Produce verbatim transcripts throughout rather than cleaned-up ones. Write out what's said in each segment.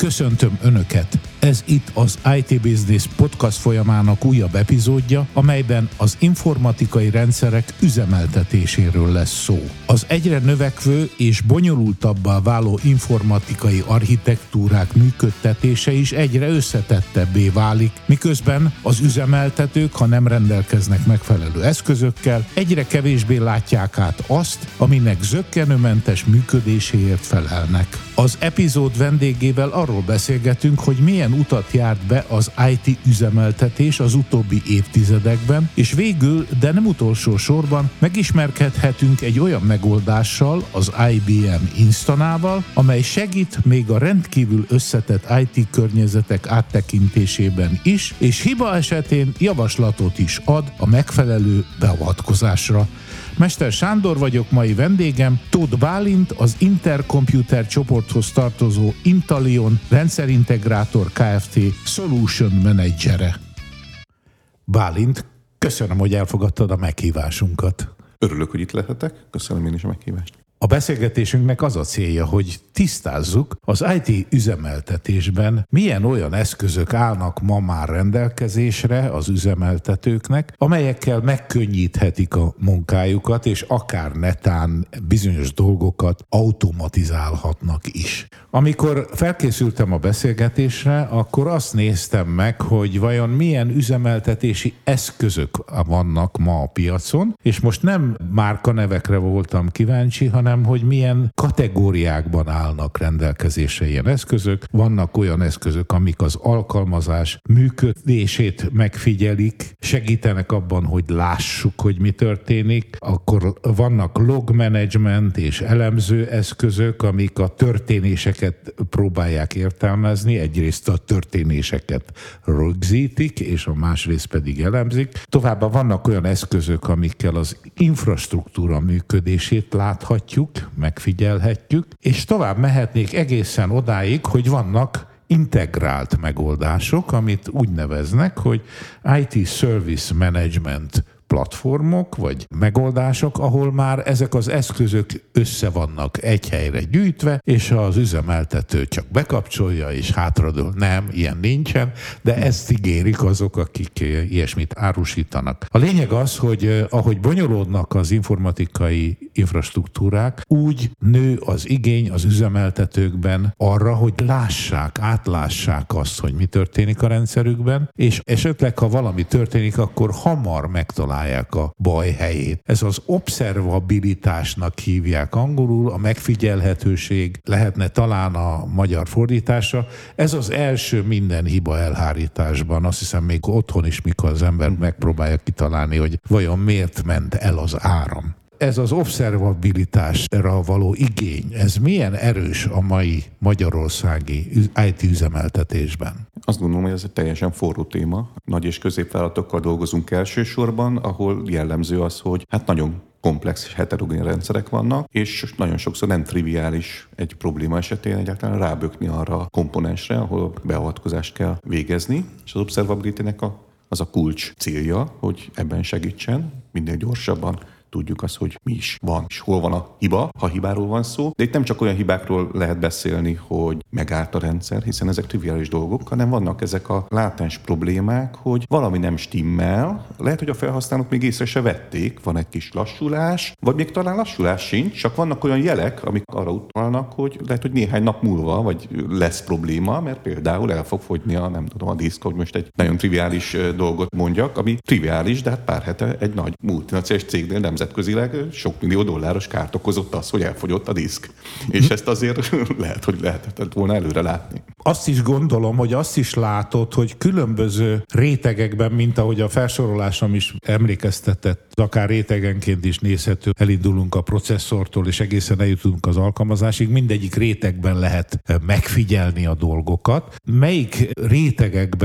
Köszöntöm Önöket! Ez itt az i té Business podcast folyamának újabb epizódja, amelyben az informatikai rendszerek üzemeltetéséről lesz szó. Az egyre növekvő és bonyolultabbá váló informatikai architektúrák működtetése is egyre összetettebbé válik, miközben az üzemeltetők, ha nem rendelkeznek megfelelő eszközökkel, egyre kevésbé látják át azt, aminek zökkenőmentes működéséért felelnek. Az epizód vendégével arról beszélgetünk, hogy milyen utat járt be az i té üzemeltetés az utóbbi évtizedekben, és végül, de nem utolsó sorban megismerkedhetünk egy olyan megoldással, az i bé em Instanával, amely segít még a rendkívül összetett i té környezetek áttekintésében is, és hiba esetén javaslatot is ad a megfelelő beavatkozásra. Mester Sándor vagyok, mai vendégem, Tóth Bálint, az Intercomputer csoporthoz tartozó Intalion rendszerintegrátor Kft. Solution menedzsere. Bálint, köszönöm, hogy elfogadtad a meghívásunkat. Örülök, hogy itt lehetek. Köszönöm én is a meghívást. A beszélgetésünknek az a célja, hogy tisztázzuk, az i té üzemeltetésben milyen olyan eszközök állnak ma már rendelkezésre az üzemeltetőknek, amelyekkel megkönnyíthetik a munkájukat, és akár netán bizonyos dolgokat automatizálhatnak is. Amikor felkészültem a beszélgetésre, akkor azt néztem meg, hogy vajon milyen üzemeltetési eszközök vannak ma a piacon, és most nem márkanevekre voltam kíváncsi, hanem hogy milyen kategóriákban állnak rendelkezésre ilyen eszközök. Vannak olyan eszközök, amik az alkalmazás működését megfigyelik, segítenek abban, hogy lássuk, hogy mi történik. Akkor vannak log management és elemző eszközök, amik a történéseket próbálják értelmezni. Egyrészt a történéseket rögzítik, és a másrészt pedig elemzik. Továbbá vannak olyan eszközök, amikkel az infrastruktúra működését láthatjuk, megfigyelhetjük, és tovább mehetnék egészen odáig, hogy vannak integrált megoldások, amit úgy neveznek, hogy i té Service Management platformok vagy megoldások, ahol már ezek az eszközök össze vannak egy helyre gyűjtve, és az üzemeltető csak bekapcsolja és hátradől. Nem, ilyen nincsen, de ezt ígérik azok, akik ilyesmit árusítanak. A lényeg az, hogy ahogy bonyolódnak az informatikai infrastruktúrák, úgy nő az igény az üzemeltetőkben arra, hogy lássák, átlássák azt, hogy mi történik a rendszerükben, és esetleg, ha valami történik, akkor hamar megtalálják a baj helyét. Ez az obszervabilitásnak hívják angolul, a megfigyelhetőség lehetne talán a magyar fordítása. Ez az első minden hiba elhárításban. Azt hiszem még otthon is, mikor az ember megpróbálja kitalálni, hogy vajon miért ment el az áram. Ez az obszervabilitásra való igény, ez milyen erős a mai magyarországi i té üzemeltetésben? Azt gondolom, hogy ez egy teljesen forró téma. Nagy és középvállalatokkal dolgozunk elsősorban, ahol jellemző az, hogy hát nagyon komplex és heterogén rendszerek vannak, és nagyon sokszor nem triviális egy probléma esetén egyáltalán rábökni arra a komponensre, ahol beavatkozást kell végezni, és az observability-nek a, az a kulcs célja, hogy ebben segítsen, minél gyorsabban tudjuk azt, hogy mi is van, és hol van a hiba, ha hibáról van szó. De itt nem csak olyan hibákról lehet beszélni, hogy megállt a rendszer, hiszen ezek triviális dolgok, hanem vannak ezek a látens problémák, hogy valami nem stimmel, lehet, hogy a felhasználók még észre se vették, van egy kis lassulás, vagy még talán lassulás sincs, csak vannak olyan jelek, amik arra utalnak, hogy lehet, hogy néhány nap múlva, vagy lesz probléma, mert például el fog fogyni a, nem tudom, a diszk, hogy most egy nagyon triviális dolgot mondjak, ami triviális, de hát pár hete egy nagy multinacionális cégnél nemzetközileg sok millió dolláros kárt okozott az, hogy elfogyott a diszk. És ezt azért lehet, hogy lehetett volna előre látni. Azt is gondolom, hogy azt is látod, hogy különböző rétegekben, mint ahogy a felsorolásom is emlékeztetett, akár rétegenként is nézhető, elindulunk a processzortól, és egészen eljutunk az alkalmazásig, mindegyik rétegben lehet megfigyelni a dolgokat. Melyik rétegekben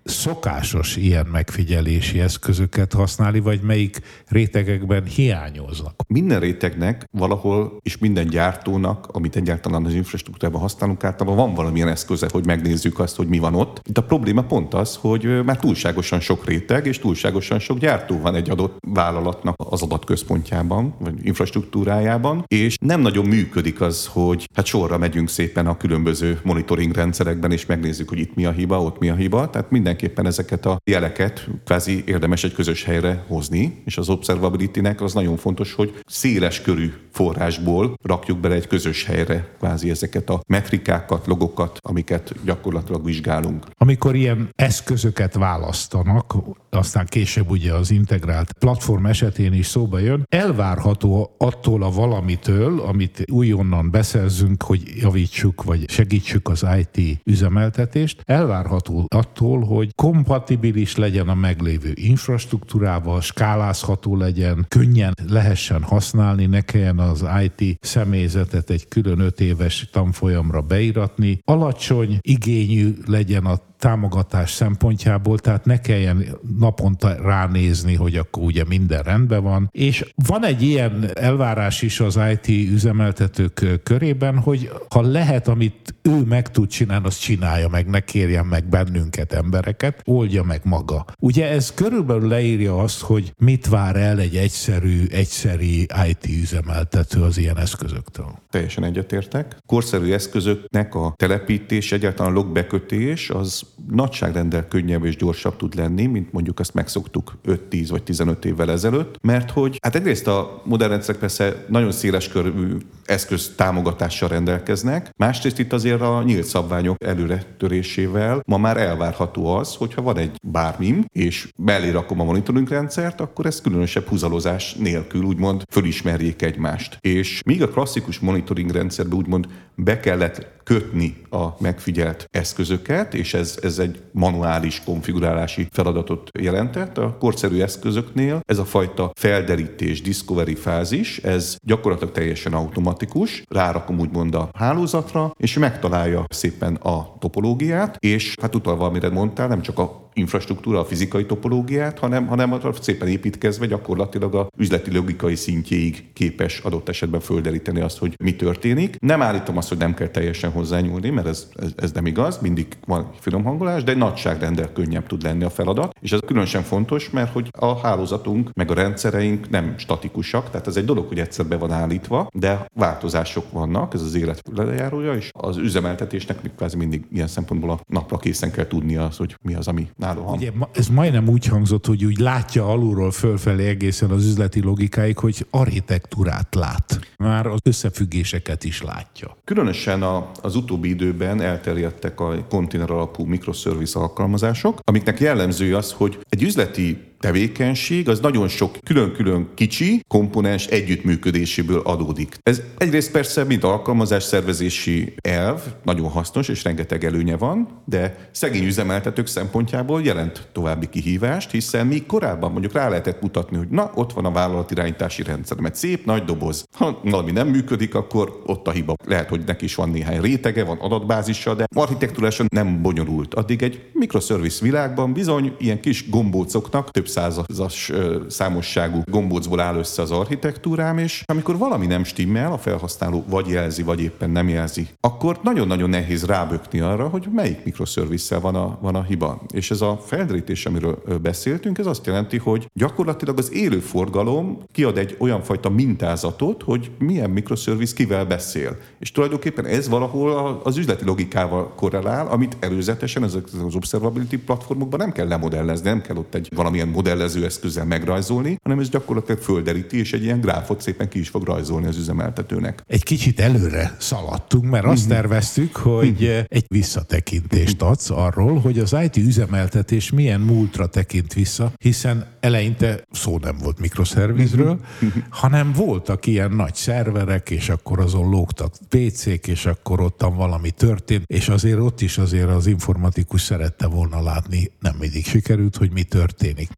szokásos ilyen megfigyelési eszközöket használni, vagy melyik rétegekben hiányoznak? Minden rétegnek valahol, és minden gyártónak, amit egyáltalán az infrastruktúrában használunk, általában van valamilyen eszköze, hogy megnézzük azt, hogy mi van ott. Itt a probléma pont az, hogy már túlságosan sok réteg, és túlságosan sok gyártó van egy adott vállalatnak az adatközpontjában, vagy infrastruktúrájában, és nem nagyon működik az, hogy hát sorra megyünk szépen a különböző monitoring rendszerekben, és megnézzük, hogy itt mi a hiba, ott mi a hiba. Tehát mindenképpen ezeket a jeleket kvázi érdemes egy közös helyre hozni, és az observability-nek az nagyon fontos, hogy széles körű forrásból rakjuk bele egy közös helyre kvázi ezeket a metrikákat, logokat, amiket gyakorlatilag vizsgálunk. Amikor ilyen eszközöket választanak, aztán később ugye az integrált platform esetén is szóba jön, elvárható attól a valamitől, amit újonnan beszerzünk, hogy javítsuk, vagy segítsük az i té üzemeltetést, elvárható attól, hogy kompatibilis legyen a meglévő infrastruktúrával, skálázható legyen, könnyen lehessen használni, ne kelljen az i té személyzetet egy külön öt éves tanfolyamra beíratni, alacsony igényű legyen a támogatás szempontjából, tehát ne kelljen naponta ránézni, hogy akkor ugye minden rendben van. És van egy ilyen elvárás is az i té üzemeltetők körében, hogy ha lehet, amit ő meg tud csinálni, azt csinálja meg, ne kérjen meg bennünket, embereket, oldja meg maga. Ugye ez körülbelül leírja azt, hogy mit vár el egy egyszerű, egyszerű i té üzemeltető az ilyen eszközöktől. Teljesen egyetértek. Korszerű eszközöknek a telepítés, egyáltalán a logbekötés az nagyságrendel könnyebb és gyorsabb tud lenni, mint mondjuk azt megszoktuk öt-tíz vagy tizenöt évvel ezelőtt, mert hogy hát egyrészt a modern rendszerek persze nagyon széles körű eszköz támogatással rendelkeznek, másrészt itt azért a nyílt szabványok előretörésével ma már elvárható az, hogyha van egy bármim, és mellé rakom a monitoring rendszert, akkor ez különösebb húzalozás nélkül úgymond fölismerjék egymást. És míg a klasszikus monitoring rendszerbe úgymond be kellett kötni a megfigyelt eszközöket, és ez, ez egy manuális konfigurálási feladatot jelentett. A korszerű eszközöknél ez a fajta felderítés, discovery fázis, ez gyakorlatilag teljesen automatikus. Rárakom úgymond a hálózatra, és megtalálja szépen a topológiát, és hát utalva, amire mondtál, nem csak a infrastruktúra, a fizikai topológiát, hanem, hanem szépen építkezve gyakorlatilag a üzleti logikai szintjéig képes adott esetben földeríteni azt, hogy mi történik. Nem állítom azt, hogy nem kell teljesen hozzányúlni, mert ez, ez, ez nem igaz, mindig van finom hangolás, de egy nagyságrendel könnyebb tud lenni a feladat, és ez különösen fontos, mert hogy a hálózatunk, meg a rendszereink nem statikusak, tehát ez egy dolog, hogy egyszer be van állítva, de változások vannak, ez az élet lejárója, és az üzemeltetésnek még kvázi mindig ilyen szempontból a napra készen kell tudnia az, hogy mi az, ami ugye, ez majdnem úgy hangzott, hogy úgy látja alulról fölfelé egészen az üzleti logikáig, hogy architektúrát lát. Már az összefüggéseket is látja. Különösen a, az utóbbi időben elterjedtek a konténer alapú microservice alkalmazások, amiknek jellemző az, hogy egy üzleti tevékenység az nagyon sok külön-külön kicsi komponens együttműködéséből adódik. Ez egyrészt persze, mint alkalmazás szervezési elv, nagyon hasznos és rengeteg előnye van, de szegény üzemeltetők szempontjából jelent további kihívást, hiszen míg korábban mondjuk rá lehetett mutatni, hogy na, ott van a vállalatirányítási rendszer, egy szép nagy doboz. Ha valami nem működik, akkor ott a hiba. Lehet, hogy neki is van néhány rétege, van adatbázisa, de architektúrásan nem bonyolult. Addig egy microservice világban bizony ilyen kis gombócoknak több százas számosságú gombócból áll össze az architektúrám, és amikor valami nem stimmel, a felhasználó vagy jelzi, vagy éppen nem jelzi, akkor nagyon-nagyon nehéz rábökni arra, hogy melyik microservice-szel van a, van a hiba. És ez a felderítés, amiről beszéltünk, ez azt jelenti, hogy gyakorlatilag az élő forgalom kiad egy olyan fajta mintázatot, hogy milyen microservice kivel beszél. És tulajdonképpen ez valahol az üzleti logikával korrelál, amit előzetesen ezek az observability platformokban nem kell lemodellezni, nem kell ott egy valamilyen modellező eszközzel megrajzolni, hanem ez gyakorlatilag földeríti, és egy ilyen gráfot szépen ki is fog rajzolni az üzemeltetőnek. Egy kicsit előre szaladtunk, mert azt terveztük, hogy egy visszatekintést adsz arról, hogy az i té üzemeltetés milyen múltra tekint vissza, hiszen eleinte szó nem volt mikroszervizről, hanem voltak ilyen nagy szerverek, és akkor azon lógtak pé cék, és akkor ottan valami történt, és azért ott is azért az informatikus szerette volna látni, nem mindig sikerült, hogy mi történik.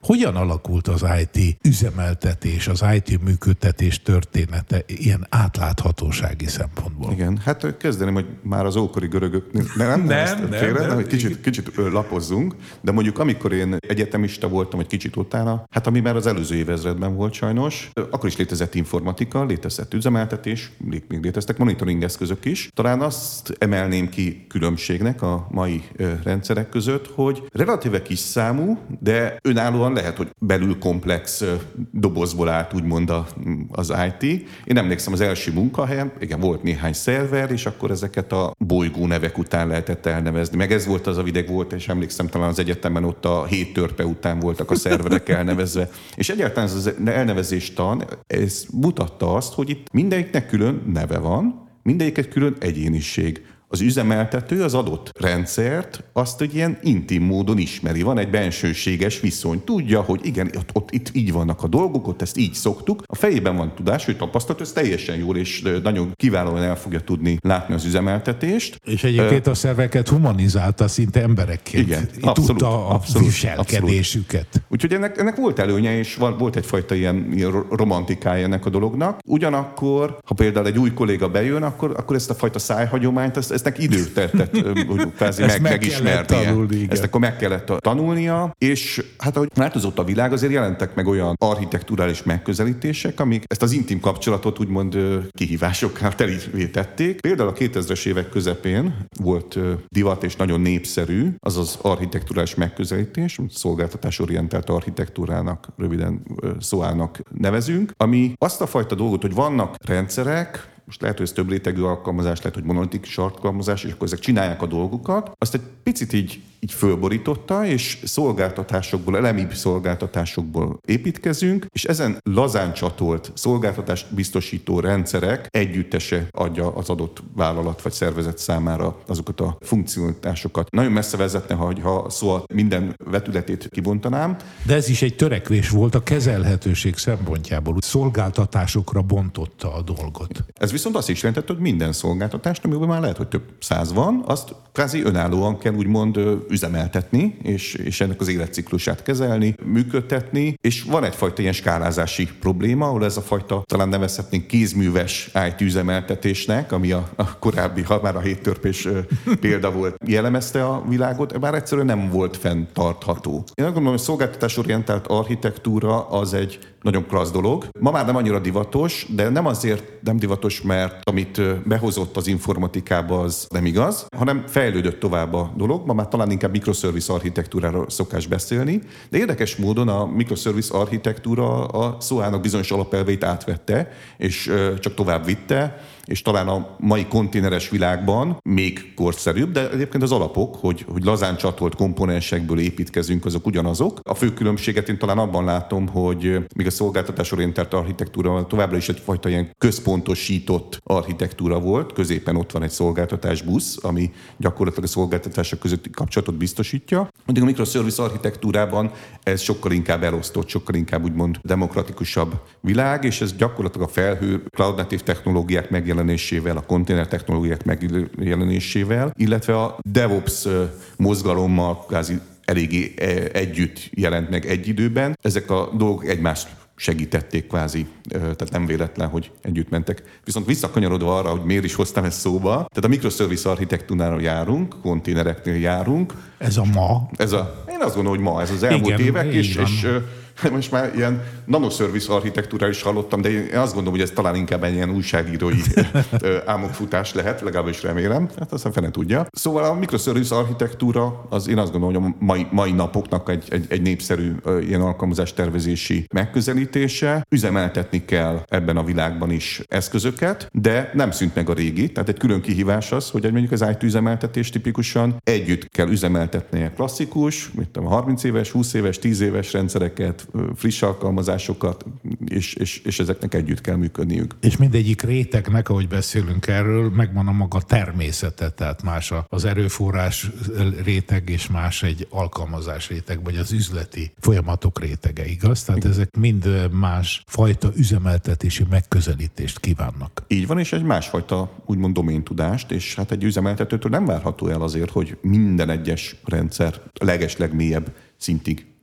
Hogyan alakult az i té üzemeltetés, az i té működtetés története ilyen átláthatósági szempontból? Igen, hát kezdeném, hogy már az ókori görögök, nem, nem, nem, nem, félre, nem, nem hogy kicsit, kicsit lapozzunk, de mondjuk amikor én egyetemista voltam, vagy kicsit utána, hát ami már az előző évezredben volt sajnos, akkor is létezett informatika, létezett üzemeltetés, még léteztek monitoring eszközök is. Talán azt emelném ki különbségnek a mai rendszerek között, hogy relatíve kis számú, de önállóan lehet, hogy belül komplex dobozból állt úgymond az i té. Én emlékszem az első munkahelyen, igen, volt néhány szerver, és akkor ezeket a bolygó nevek után lehetett elnevezni. Meg ez volt az a videg volt, és emlékszem talán az egyetemen ott a hét törpe után voltak a szerverek elnevezve. És egyáltalán ez az elnevezéstan, ez mutatta azt, hogy itt mindegyiknek külön neve van, mindegyiket külön egyéniség. Az üzemeltető az adott rendszert azt egy ilyen intim módon ismeri. Van egy bensőséges viszony. Tudja, hogy igen, ott, ott itt így vannak a dolgok, ott ezt így szoktuk. A fejében van tudás, hogy tapasztalat, ez teljesen jól és nagyon kiválóan el fogja tudni látni az üzemeltetést. És egyébként uh, a szerveket humanizálta, szinte emberekként. Igen, abszolút, tudta a abszolút, viselkedésüket. Abszolút. Úgyhogy ennek, ennek volt előnye, és volt egyfajta ilyen, ilyen romantikája ennek a dolognak. Ugyanakkor, ha például egy új kolléga bejön, akkor, akkor ezt a fajta szájhagyományt, ezt eznek időt tett, hogy kvázi meg, meg megismernie. Ezt akkor meg kellett tanulnia, és hát ahogy változott a világ, azért jelentek meg olyan architekturális megközelítések, amik ezt az intim kapcsolatot úgymond kihívásokkal telivé tették. Például a kétezres évek közepén volt divat és nagyon népszerű az az architekturális megközelítés, szolgáltatásorientált architektúrának, röviden szóának nevezünk, ami azt a fajta dolgot, hogy vannak rendszerek, most lehet, hogy ez több rétegű alkalmazás, lehet, hogy monolitikus alkalmazás, és akkor ezek csinálják a dolgukat. Azt egy picit így, így fölborította, és szolgáltatásokból, elemibb szolgáltatásokból építkezünk, és ezen lazán csatolt szolgáltatást biztosító rendszerek együttese adja az adott vállalat vagy szervezet számára azokat a funkcionalitásokat. Nagyon messze vezetne, ha szóval minden vetületét kibontanám. De ez is egy törekvés volt a kezelhetőség szempontjából, hogy szolgáltatásokra bontotta a dolgot. Ez viszont azt is jelentett, hogy minden szolgáltatást, amiben már lehet, hogy több száz van, azt kvázi önállóan kell úgymond üzemeltetni, és, és ennek az életciklusát kezelni, működtetni, és van egyfajta ilyen skálázási probléma, ahol ez a fajta, talán nevezhetnénk kézműves i té üzemeltetésnek, ami a, a korábbi, ha már a héttörpés példa volt, jellemezte a világot, bár egyszerűen nem volt fenntartható. Én azt gondolom, hogy szolgáltatásorientált architektúra az egy nagyon klassz dolog. Ma már nem annyira divatos, de nem azért nem divatos, mert amit behozott az informatikába, az nem igaz, hanem fejlődött tovább a dolog. Ma már talán inkább microservice architektúráról szokás beszélni, de érdekes módon a microservice architektúra a szóának bizonyos alapelveit átvette, és csak tovább vitte, és talán a mai konténeres világban még korszerűbb, de egyébként az alapok, hogy, hogy lazán csatolt komponensekből építkezünk, azok ugyanazok. A fő különbséget én talán abban látom, hogy még a szolgáltatásorientált architektúra továbbra is egyfajta ilyen központosított architektúra volt. Középen ott van egy szolgáltatásbusz, ami gyakorlatilag a szolgáltatások közötti kapcsolatot biztosítja. Addig a microservice architektúrában ez sokkal inkább elosztott, sokkal inkább úgymond demokratikusabb világ, és ez gyakorlatilag a felhő, cloud native technológiák megjelenésével, a konténer technológiák megjelenésével, illetve a DevOps mozgalommal kvázi eléggé együtt jelent meg egy időben. Ezek a dolgok egymást segítették kvázi, tehát nem véletlen, hogy együtt mentek. Viszont visszakanyarodva arra, hogy miért is hoztam ezt szóba, tehát a microservice architektúrára járunk, konténereknél járunk. Ez a ma? Ez a, én azt gondolom, hogy ma, ez az elmúlt igen, évek, és, és most már ilyen nanoservice architektúrára is hallottam, de én azt gondolom, hogy ez talán inkább egy ilyen újságírói álmokfutás lehet, legalábbis remélem, hát aztán fene tudja. Szóval a microservice architektúra az én azt gondolom, hogy a mai, mai napoknak egy, egy, egy népszerű ilyen alkalmazás tervezési megközelítése. Üzemeltetni kell ebben a világban is eszközöket, de nem szűnt meg a régi, tehát egy külön kihívás az, hogy mondjuk az i té üzemeltetés tipikusan együtt kell üzemeltetni a klasszikus, mit tudom, harminc éves, húsz éves, tíz éves rendszereket, friss alkalmazásokat, és, és, és ezeknek együtt kell működniük. És mindegyik rétegnek, ahogy beszélünk erről, megvan a maga természete, tehát más az erőforrás réteg, és más egy alkalmazás réteg, vagy az üzleti folyamatok rétege, igaz? Tehát igen. Ezek mind más fajta üzemeltetési megközelítést kívánnak. Így van, és egy másfajta úgymond doméntudást, és hát egy üzemeltetőtől nem várható el azért, hogy minden egyes rendszer a leges legmélyebb szintig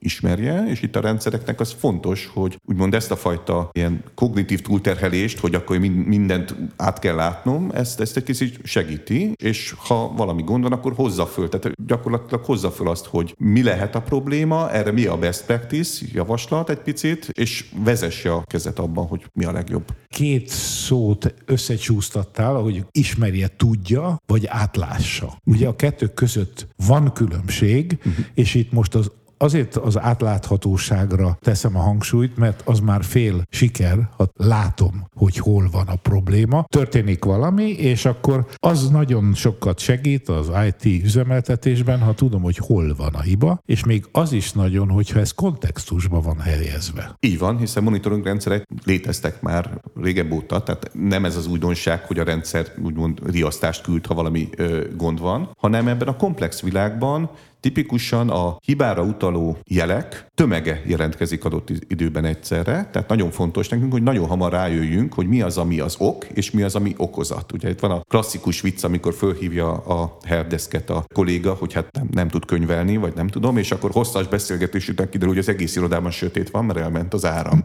ismerje, és itt a rendszereknek az fontos, hogy úgymond ezt a fajta ilyen kognitív túlterhelést, hogy akkor mindent át kell látnom, ezt, ezt egy kicsit segíti, és ha valami gond van, akkor hozza föl. Tehát gyakorlatilag hozza föl azt, hogy mi lehet a probléma, erre mi a best practice, javaslat egy picit, és vezesse a kezet abban, hogy mi a legjobb. Két szót összecsúsztattál, ahogy ismerje, tudja, vagy átlássa. Ugye a kettő között van különbség, uh-huh. és itt most az azért az átláthatóságra teszem a hangsúlyt, mert az már fél siker, ha látom, hogy hol van a probléma. Történik valami, és akkor az nagyon sokat segít az i té üzemeltetésben, ha tudom, hogy hol van a hiba, és még az is nagyon, hogyha ez kontextusban van helyezve. Így van, hiszen monitoring rendszerek léteztek már régebb óta, tehát nem ez az újdonság, hogy a rendszer úgymond riasztást küld, ha valami ö, gond van, hanem ebben a komplex világban tipikusan a hibára utaló jelek tömege jelentkezik adott időben egyszerre, tehát nagyon fontos nekünk, hogy nagyon hamar rájöjjünk, hogy mi az, ami az ok, és mi az, ami okozat. Ugye itt van a klasszikus vicc, amikor fölhívja a helpdesket a kolléga, hogy hát nem, nem tud könyvelni, vagy nem tudom, és akkor hosszas beszélgetés után kiderül, hogy az egész irodában sötét van, mert elment az áram.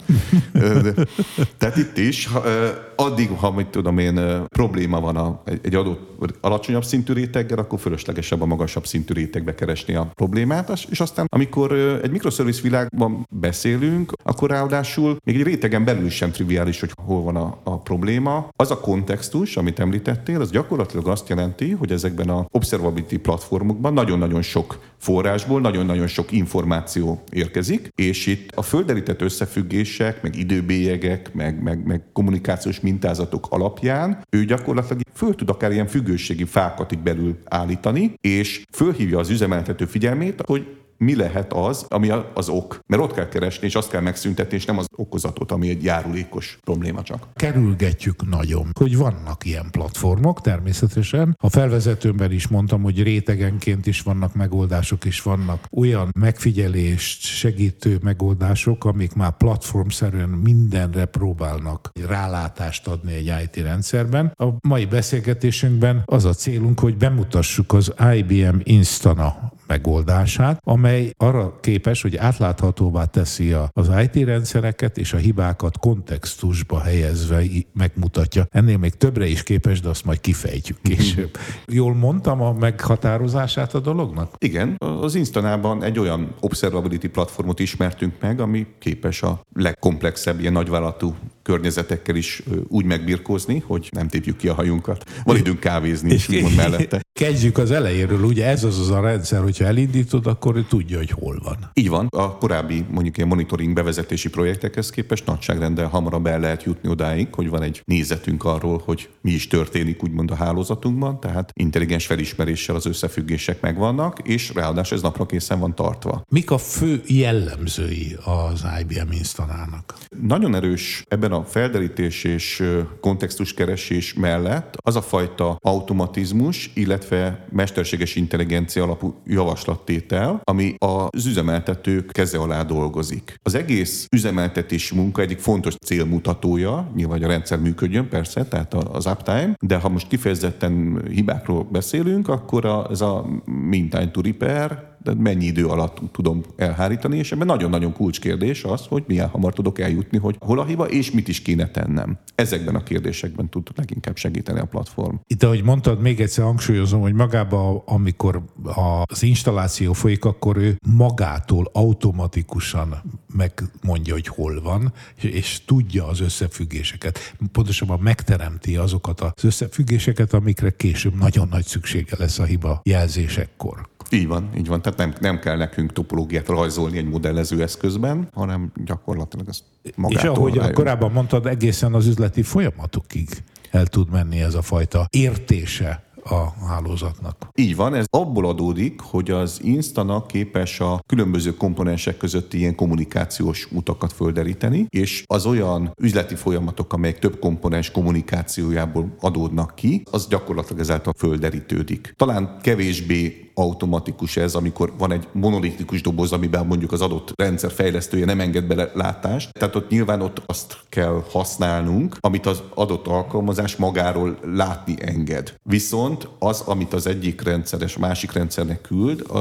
Tehát itt is, addig, ha mit tudom én, probléma van a, egy adott alacsonyabb szintű réteggel, akkor fölöslegesebb a magasabb szintű rétegbe keresni a problémát, és aztán amikor egy mikroszerviz világban beszélünk, akkor ráadásul még egy rétegen belül sem triviális, hogy hol van a, a probléma. Az a kontextus, amit említettél, az gyakorlatilag azt jelenti, hogy ezekben a observability platformokban nagyon-nagyon sok forrásból, nagyon-nagyon sok információ érkezik, és itt a földerített összefüggések, meg időbélyegek, meg, meg, meg kommunikációs mintázatok alapján ő gyakorlatilag föl tud akár ilyen függőségi fákat itt belül állítani, és fölhívja az üzemeltető figyelmét, hogy mi lehet az, ami az ok. Mert ott kell keresni, és azt kell megszüntetni, és nem az okozatot, ami egy járulékos probléma csak. Kerülgetjük nagyon, hogy vannak ilyen platformok, természetesen. A felvezetőmben is mondtam, hogy rétegenként is vannak megoldások, és vannak olyan megfigyelést segítő megoldások, amik már platformszerűen mindenre próbálnak rálátást adni egy i té rendszerben. A mai beszélgetésünkben az a célunk, hogy bemutassuk az i bé em Instana megoldását, amely arra képes, hogy átláthatóvá teszi az i té rendszereket, és a hibákat kontextusba helyezve megmutatja. Ennél még többre is képes, de azt majd kifejtjük később. Jól mondtam a meghatározását a dolognak? Igen, az Instanában egy olyan observability platformot ismertünk meg, ami képes a legkomplexebb ilyen nagyvállalatú környezetekkel is úgy megbirkózni, hogy nem tépjük ki a hajunkat. Van időnk kávézni, és úgymond mellette. Kezdjük az elejéről, ugye ez az az a rendszer, hogyha elindítod, akkor ő tudja, hogy hol van. Így van. A korábbi mondjuk ilyen monitoring bevezetési projektekhez képest nagyságrendel hamarabb el lehet jutni odáig, hogy van egy nézetünk arról, hogy mi is történik úgymond a hálózatunkban, tehát intelligens felismeréssel az összefüggések megvannak, és ráadásul ez napra készen van tartva. Mik a fő jellemzői az i bé em Instanának? Nagyon erős ebben a felderítés és kontextuskeresés mellett az a fajta automatizmus, illetve mesterséges intelligencia alapú javaslattétel, ami az üzemeltetők keze alá dolgozik. Az egész üzemeltetési munka egyik fontos célmutatója, nyilván, hogy a rendszer működjön, persze, tehát az uptime, de ha most kifejezetten hibákról beszélünk, akkor a, ez a mean time to repair, de mennyi idő alatt tudom elhárítani, és ebben nagyon-nagyon kulcskérdés az, hogy milyen hamar tudok eljutni, hogy hol a hiba, és mit is kéne tennem. Ezekben a kérdésekben tud leginkább segíteni a platform. Itt, ahogy mondtad, még egyszer hangsúlyozom, hogy magában, amikor az installáció folyik, akkor ő magától automatikusan megmondja, hogy hol van, és tudja az összefüggéseket. Pontosabban megteremti azokat az összefüggéseket, amikre később nagyon nagy szüksége lesz a hiba jelzésekkor. Így van, így van. Tehát nem, nem kell nekünk topológiát rajzolni egy modellező eszközben, hanem gyakorlatilag ezt magától. És ahogy rájön. korábban mondtad, egészen az üzleti folyamatokig el tud menni ez a fajta értése a hálózatnak. Így van, ez abból adódik, hogy az Instana képes a különböző komponensek közötti ilyen kommunikációs utakat földeríteni, és az olyan üzleti folyamatok, amelyek több komponens kommunikációjából adódnak ki, az gyakorlatilag ezáltal földerítődik. Talán kevésbé automatikus ez, amikor van egy monolitikus doboz, amiben mondjuk az adott rendszer fejlesztője nem enged bele látást. Tehát ott nyilván ott azt kell használnunk, amit az adott alkalmazás magáról látni enged. Viszont az, amit az egyik rendszer és a másik rendszernek küld, az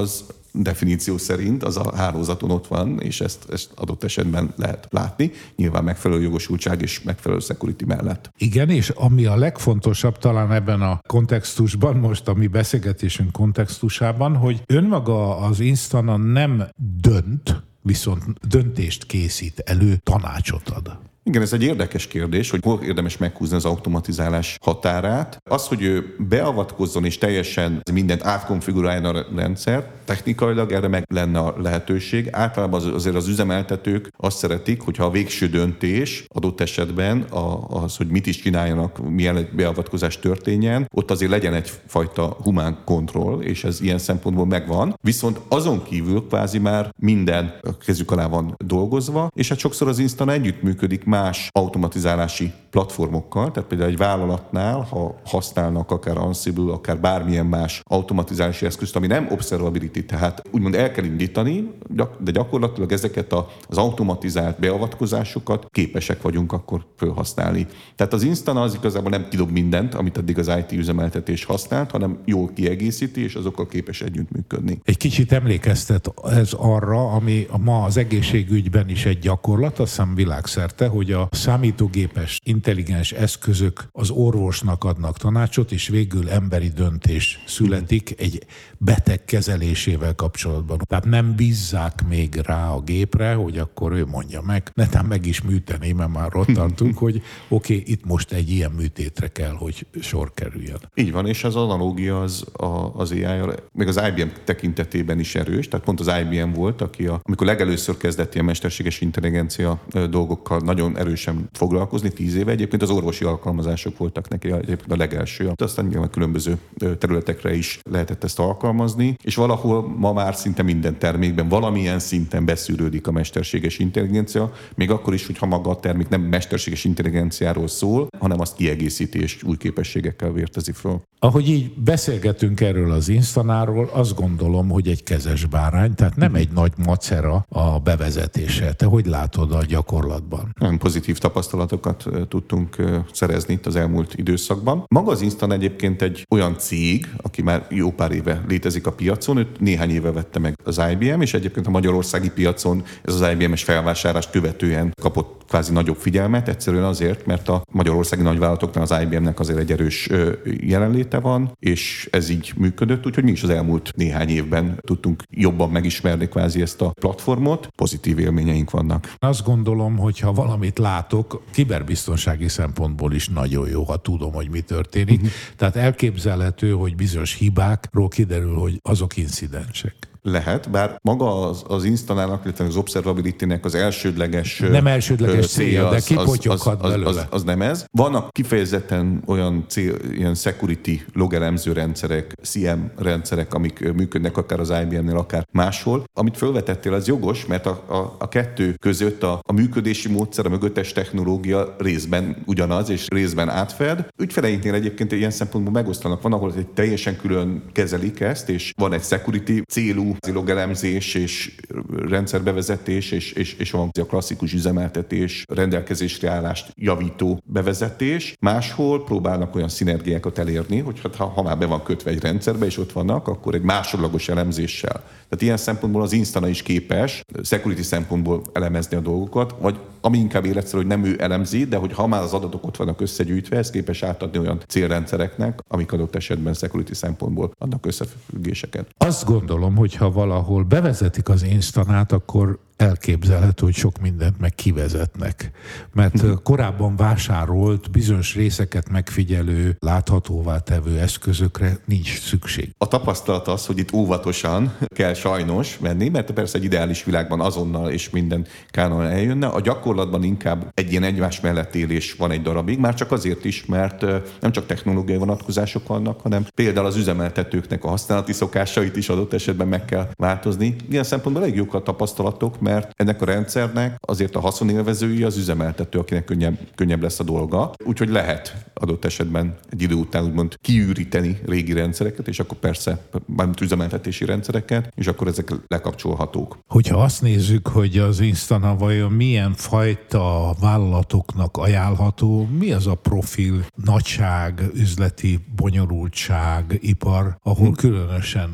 definíció szerint az a hálózaton ott van, és ezt, ezt adott esetben lehet látni. Nyilván megfelelő jogosultság és megfelelő security mellett. Igen, és ami a legfontosabb talán ebben a kontextusban, most a mi beszélgetésünk kontextusában, hogy önmaga az Instana nem dönt, viszont döntést készít elő, tanácsot ad. Igen, ez egy érdekes kérdés, hogy hol érdemes meghúzni az automatizálás határát. Az, hogy ő beavatkozzon és teljesen mindent átkonfiguráljon a rendszer, technikailag erre meg lenne a lehetőség. Általában azért az üzemeltetők azt szeretik, hogyha a végső döntés adott esetben az, hogy mit is csináljanak, milyen beavatkozás történjen, ott azért legyen egyfajta humán kontroll, és ez ilyen szempontból megvan. Viszont azon kívül kvázi már minden a kezük alá van dolgozva, és hát sokszor az Instana együttműködik más automatizálási platformokkal, tehát például egy vállalatnál, ha használnak akár Ansible, akár bármilyen más automatizálási eszközt, ami nem observability, tehát úgymond el kell indítani, de gyakorlatilag ezeket az automatizált beavatkozásokat képesek vagyunk akkor felhasználni. Tehát az Instana az igazából nem kidob mindent, amit eddig az i té üzemeltetés használt, hanem jól kiegészíti, és azokkal képes együttműködni. Egy kicsit emlékeztet ez arra, ami ma az egészségügyben is egy gyakorlat, azt hiszem világszerte, hogy a számítógépes intelligens eszközök az orvosnak adnak tanácsot, és végül emberi döntés születik egy beteg kezelésével kapcsolatban. Tehát nem bízzák még rá a gépre, hogy akkor ő mondja meg. Netán meg is műteni, mert már ott tartunk, hogy oké, okay, itt most egy ilyen műtétre kell, hogy sor kerüljön. Így van, és az analógia az, a, az á i-jal, még az i bé em tekintetében is erős, tehát pont az i bé em volt, aki a, amikor legelőször kezdett ilyen mesterséges intelligencia dolgokkal nagyon erősen foglalkozni, tíz éve egyébként az orvosi alkalmazások voltak neki egyébként a legelső. De aztán nyilván különböző területekre is lehetett ezt alkalmazni, és valahol ma már szinte minden termékben valamilyen szinten beszűrődik a mesterséges intelligencia, még akkor is, hogyha maga a termék nem mesterséges intelligenciáról szól, hanem azt kiegészíti és új képességekkel vértezi föl. Ahogy így beszélgetünk erről az Instanáról, azt gondolom, hogy egy kezes bárány, tehát nem egy nagy macera a bevezetése. Te hogy látod a gyakorlatban? Nagyon pozitív tapasztalatokat tudtunk szerezni itt az elmúlt időszakban. Maga az Instana egyébként egy olyan cég, aki már jó pár éve létezik a piacon, őt néhány éve vette meg az i bé em, és egyébként a magyarországi piacon ez az i bé em-es felvásárlást követően kapott kvázi nagyobb figyelmet, egyszerűen azért, mert a magyarországi nagyvállalatoknál az i bé em-nek azért egy erős jelenléte van, és ez így működött, úgyhogy mi is az elmúlt néhány évben tudtunk jobban megismerni kvázi ezt a platformot. Pozitív élményeink vannak. Azt gondolom, hogy ha valamit látok, kiberbiztonsági szempontból is nagyon jó, ha tudom, hogy mi történik. Uh-huh. Tehát elképzelhető, hogy bizonyos hibákról kiderül, hogy azok incidensek. Lehet, bár maga az, az Instanának, illetve az observability-nek az elsődleges nem elsődleges célja, de kipotyoghat az, az, belőle. Az, az, az nem ez. Vannak kifejezetten olyan cél, ilyen security logelemző rendszerek, cé em rendszerek, amik működnek akár az i bé em-nél, akár máshol. Amit felvetettél, az jogos, mert a, a, a kettő között a, a működési módszer, a mögöttes technológia részben ugyanaz, és részben átfed. Ügyfeleinknél egyébként ilyen szempontból megosztanak. Van, ahol egy teljesen külön kezelik ezt, és van egy security célú logelemzés és rendszerbevezetés, és, és, és van a klasszikus üzemeltetés, rendelkezésre állást javító bevezetés. Máshol próbálnak olyan szinergiákat elérni, hogy ha, ha már be van kötve egy rendszerbe, és ott vannak, akkor egy másodlagos elemzéssel. Tehát ilyen szempontból az Instana is képes security szempontból elemezni a dolgokat, vagy ami inkább életszerű, hogy nem ő elemzi, de hogy ha már az adatok ott vannak összegyűjtve, ez képes átadni olyan célrendszereknek, amik adott esetben security szempontból adnak összefüggéseket. Azt gondolom, hogy ha valahol bevezetik az Instanát, akkor elképzelhető, hogy sok mindent meg kivezetnek. Mert uh-huh. korábban vásárolt, bizonyos részeket megfigyelő, láthatóvá tevő eszközökre nincs szükség. A tapasztalat az, hogy itt óvatosan kell sajnos menni, mert persze egy ideális világban azonnal és minden kánon eljönne. A gyakorlatban inkább egy ilyen egymás mellett élés van egy darabig, már csak azért is, mert nem csak technológiai vonatkozások vannak, hanem például az üzemeltetőknek a használati szokásait is adott esetben meg kell változni. Ilyen szempontból elég jók a tapasztalatok, mert ennek a rendszernek azért a haszonélvezői az üzemeltető, akinek könnyebb, könnyebb lesz a dolga. Úgyhogy lehet adott esetben egy idő után úgymond kiüríteni régi rendszereket, és akkor persze mármint üzemeltetési rendszereket, és akkor ezek lekapcsolhatók. Hogyha azt nézzük, hogy az Instana vajon milyen fajta vállalatoknak ajánlható, mi az a profil, nagyság, üzleti bonyolultság, ipar, ahol hmm. különösen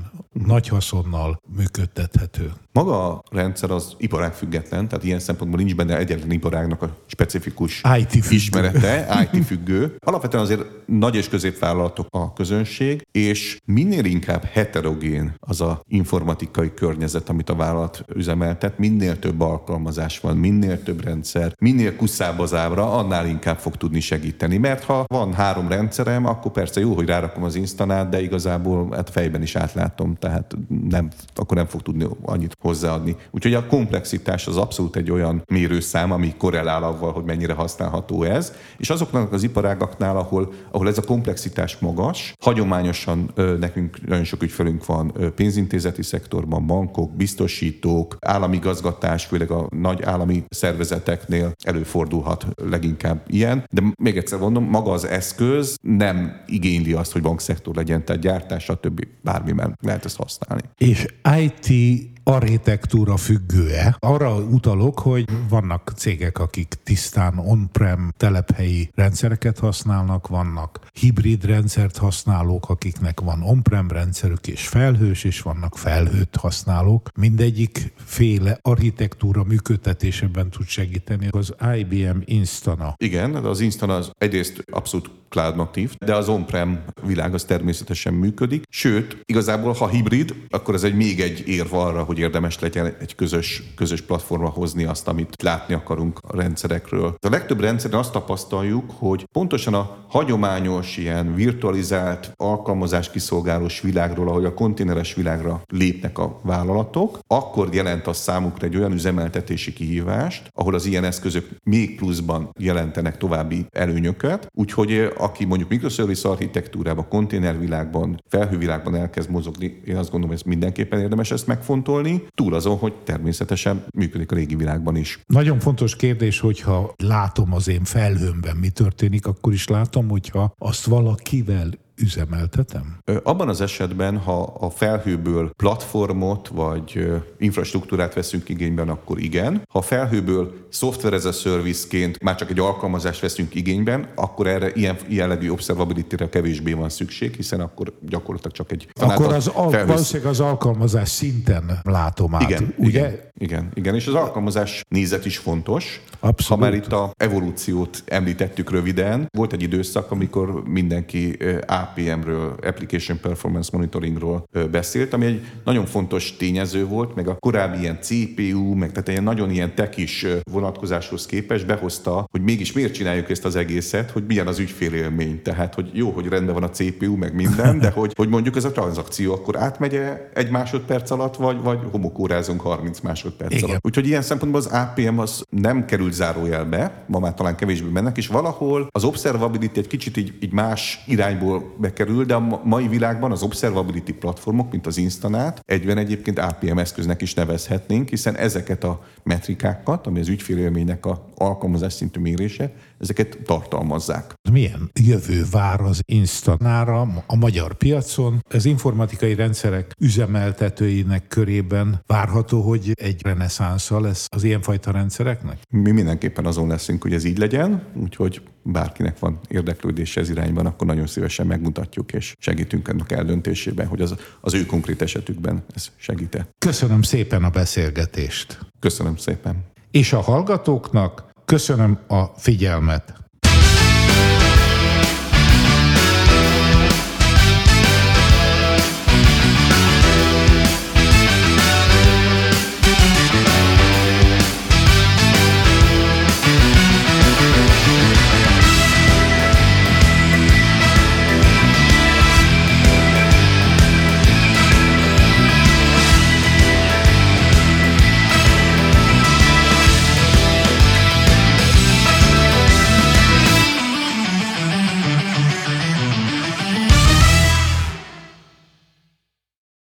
nagy haszonnal működtethető. Maga a rendszer az iparágfüggetlen, tehát ilyen szempontból nincs benne egyetlen iparágnak a specifikus í té függő. ismerete, í té függő. Alapvetően azért nagy és középvállalatok a közönség, és minél inkább heterogén az a informatikai környezet, amit a vállalat üzemeltet, minél több alkalmazás van, minél több rendszer, minél kuszább az ábra, annál inkább fog tudni segíteni. Mert ha van három rendszerem, akkor persze jó, hogy rárakom az Instanát, de igazából hát fejben is átlátom, tehát nem, akkor nem fog tudni annyit hozzáadni. Úgyhogy a komplexitás az abszolút egy olyan mérőszám, ami korrelál avval, hogy mennyire használható ez, és azoknak az iparágaknál, ahol, ahol ez a komplexitás magas, hagyományosan ö, nekünk nagyon sok ügyfelünk van ö, pénzintézeti szektorban, bankok, biztosítók, állami gazgatás, főleg a nagy állami szervezeteknél előfordulhat leginkább ilyen, de még egyszer mondom, maga az eszköz nem igényli azt, hogy bankszektor legyen, tehát gyártás, stb. Bármiben lehet ezt használni. És í té architektúra függő-e? Arra utalok, hogy vannak cégek, akik tisztán on-prem telephelyi rendszereket használnak, vannak hibrid rendszert használók, akiknek van on-prem rendszerük és felhős, és vannak felhőt használók. Mindegyik féle architektúra működtetésében tud segíteni az i bé em Instana. Igen, az Instana az egyrészt abszolút cloud natív, de az on-prem világ az természetesen működik. Sőt, igazából ha hibrid, akkor ez egy még egy érv arra, hogy érdemes legyen egy közös, közös platformra hozni azt, amit látni akarunk a rendszerekről. A legtöbb rendszeren azt tapasztaljuk, hogy pontosan a hagyományos, ilyen virtualizált, alkalmazás kiszolgálós világról, ahogy a konténeres világra lépnek a vállalatok, akkor jelent az számukra egy olyan üzemeltetési kihívást, ahol az ilyen eszközök még pluszban jelentenek további előnyöket. Úgyhogy aki mondjuk microservice architektúrában, konténervilágban, felhővilágban elkezd mozogni, én azt gondolom, hogy ez mindenképpen érdemes ezt megfontolni, túl azon, hogy természetesen működik a régi világban is. Nagyon fontos kérdés, hogyha látom az én felhőmben, mi történik, akkor is látom, hogyha azt valakivel üzemeltetem? Abban az esetben, ha a felhőből platformot vagy infrastruktúrát veszünk igényben, akkor igen. Ha a felhőből software as a service-ként már csak egy alkalmazást veszünk igényben, akkor erre ilyen jellegű observability-re kevésbé van szükség, hiszen akkor gyakorlatilag csak egy... Akkor az al- felhőz... valószínűleg az alkalmazás szinten látom át, igen, ugye? Igen, igen, igen, és az alkalmazás nézet is fontos. Abszolút. Ha már itt a evolúciót említettük röviden, volt egy időszak, amikor mindenki á pé em-ről, Application Performance Monitoringról beszélt, ami egy nagyon fontos tényező volt, meg a korábbi ilyen cé pé u, meg tehát ilyen nagyon ilyen tech-is vonatkozáshoz képest behozta, hogy mégis miért csináljuk ezt az egészet, hogy milyen az ügyfélélmény. Tehát, hogy jó, hogy rendben van a cé pé u, meg minden, de hogy, hogy mondjuk ez a tranzakció akkor átmegy egy másodperc alatt, vagy, vagy homokórázunk harminc másodperc Igen. alatt. Úgyhogy ilyen szempontból az á pé em az nem került zárójelbe, ma már talán kevésbé mennek, és valahol az observability egy kicsit így, így más irányból bekerül, de a mai világban az observability platformok, mint az Instanát, egyben egyébként á pé em eszköznek is nevezhetnénk, hiszen ezeket a metrikákat, ami az ügyfélélménynek a alkalmazás szintű mérése, ezeket tartalmazzák. Milyen jövő vár az Instanára a magyar piacon? Az informatikai rendszerek üzemeltetőinek körében várható, hogy egy reneszánsza lesz az ilyenfajta rendszereknek? Mi mindenképpen azon leszünk, hogy ez így legyen, úgyhogy bárkinek van érdeklődése ez irányban, akkor nagyon szívesen megmutatjuk, és segítünk ennek eldöntésében, hogy az, az ő konkrét esetükben ez segít-e. Köszönöm szépen a beszélgetést. Köszönöm szépen. És a hallgatóknak köszönöm a figyelmet.